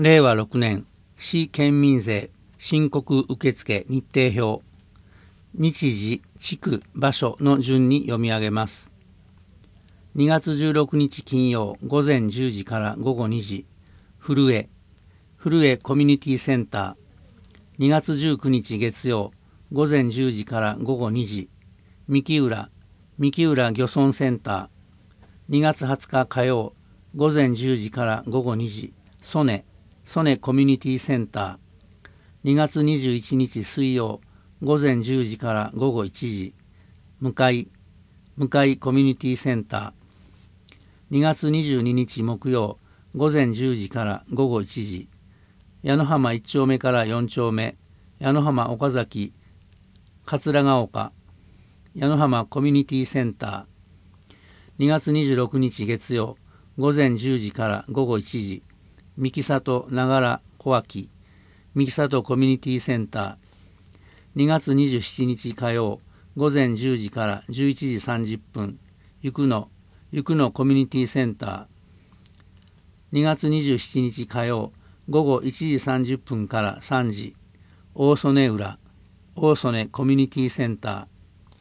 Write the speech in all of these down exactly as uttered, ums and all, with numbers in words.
れいわろくねん市県民税申告受付日程表、日時、地区、場所の順に読み上げます。にがつじゅうろくにち金曜午前じゅうじから午後にじ、古江、古江コミュニティセンター。にがつじゅうくにち月曜午前じゅうじから午後にじ、三木浦、三木浦漁村センター。にがつはつか火曜午前じゅうじから午後にじ、曽根、曽根コミュニティセンター。にがつにじゅういちにち水曜午前じゅうじから午後いちじ、向井、向井コミュニティセンター。にがつにじゅうににち木曜午前じゅうじから午後いちじ、矢野浜いち丁目からよん丁目、矢野浜岡崎、桂ヶ丘、矢野浜コミュニティセンター。にがつにじゅうろくにち月曜午前じゅうじから午後いちじ、三木里長良小脇、三木里コミュニティセンター。にがつにじゅうしちにち火曜午前じゅうじからじゅういちじさんじゅっぷん、ゆくの、ゆくのコミュニティセンター。にがつにじゅうしちにち火曜午後いちじさんじゅっぷんからさんじ、大曽根浦、大曽根コミュニティセンター。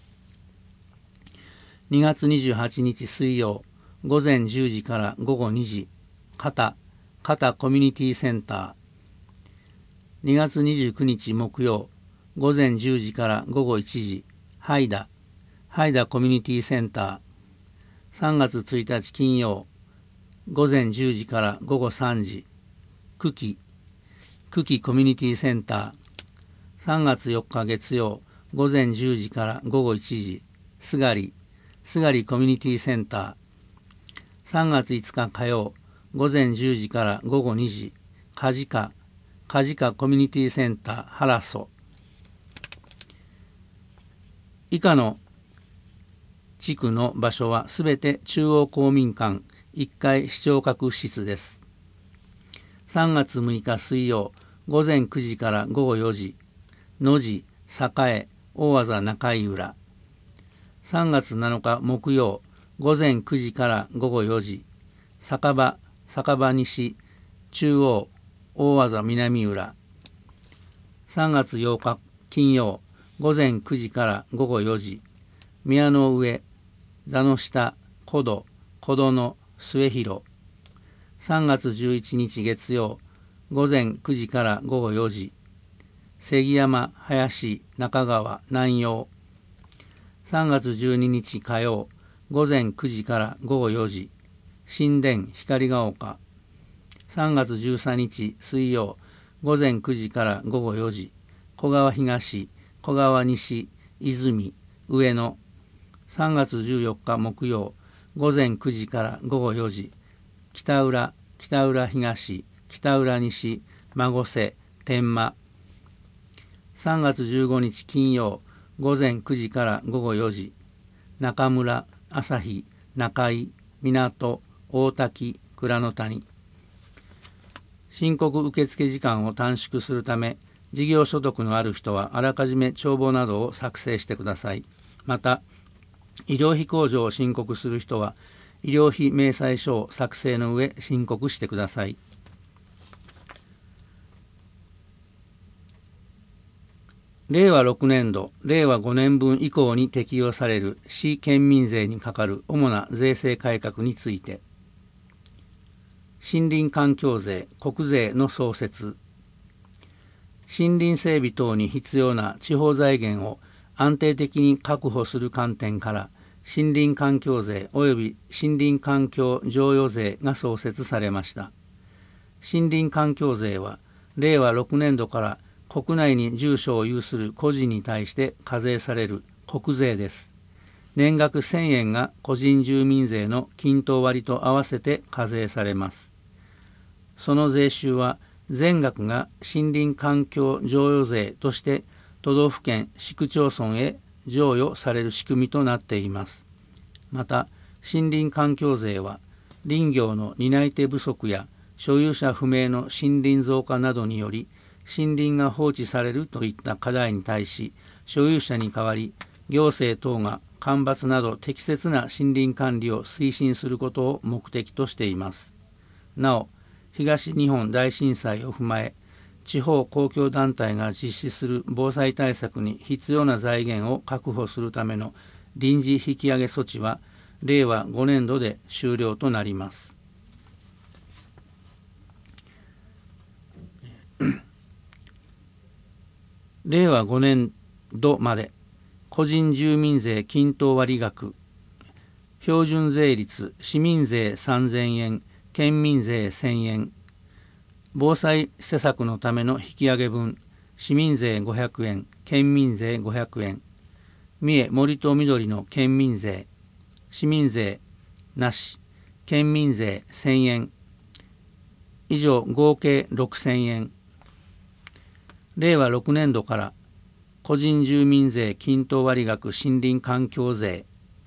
にがつにじゅうはちにち水曜午前じゅうじから午後にじ、片、片コミュニティセンター。にがつにじゅうくにち木曜午前じゅうじから午後いちじ、ハイダ、ハイダコミュニティセンター。さんがつついたち金曜午前じゅうじから午後さんじ、久喜、久喜コミュニティセンター。さんがつよっか月曜午前じゅうじから午後いちじ、すがり、すがりコミュニティセンター。さんがついつか火曜午前じゅうじから午後にじ、かじか、かじかコミュニティセンター原曽。以下の地区の場所はすべて中央公民館いっかい視聴覚室です。さんがつむいか水曜午前くじから午後よじ、野地、栄、大字中井浦。さんがつなのか木曜午前くじから午後よじ、酒場、酒場西、中央、大字南浦。さんがつようか金曜午前くじから午後よじ、宮の上、座の下、古道、古道の末広。さんがつじゅういちにち月曜午前くじから午後よじ、関山、林、中川、南陽。さんがつじゅうににち火曜午前くじから午後よじ、新田、光が丘。さんがつじゅうさんにち水曜午前くじから午後よじ、小川東、小川西、泉、上野。さんがつじゅうよっか木曜午前くじから午後よじ、北浦、北浦東、北浦西、孫瀬、天満。さんがつじゅうごにち金曜午前くじから午後よじ、中村、旭、中井、港、大滝、倉の谷。申告受付時間を短縮するため、事業所得のある人はあらかじめ帳簿などを作成してください。また、医療費控除を申告する人は、医療費明細書を作成の上申告してください。れいわろくねんど、れいわごねんぶん以降に適用される市県民税にかかる主な税制改革について、森林環境税・国税の創設、森林整備等に必要な地方財源を安定的に確保する観点から森林環境税及び森林環境譲与税が創設されました。森林環境税はれいわろくねんどから国内に住所を有する個人に対して課税される国税です。年額せんえんが個人住民税の均等割と合わせて課税されます。その税収は全額が森林環境譲与税として都道府県市区町村へ譲与される仕組みとなっています。また、森林環境税は林業の担い手不足や所有者不明の森林増加などにより森林が放置されるといった課題に対し、所有者に代わり行政等が間伐など適切な森林管理を推進することを目的としています。なお、 東日本大震災を踏まえ、地方公共団体が実施する防災対策に必要な財源を確保するための臨時引き上げ措置は、れいわごねんどで終了となります。れいわごねんどまで、個人住民税均等割額、標準税率、市民税さんぜんえん、県民税せんえん、防災施策のための引き上げ分、市民税ごひゃくえん、県民税ごひゃくえん、三重森と緑の県民税、市民税なし、県民税せんえん、以上合計ろくせんえん。れいわろくねんどから個人住民税均等割額森林環境税、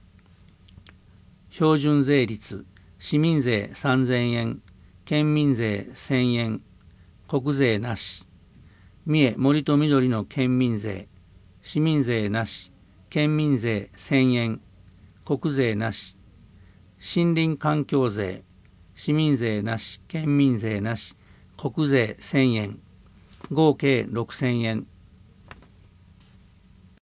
標準税率、市民税さんぜんえん、県民税せんえん、国税なし、三重森と緑の県民税、市民税なし、県民税せんえん、国税なし、森林環境税、市民税なし、県民税なし、国税せんえん、合計ろくせんえん。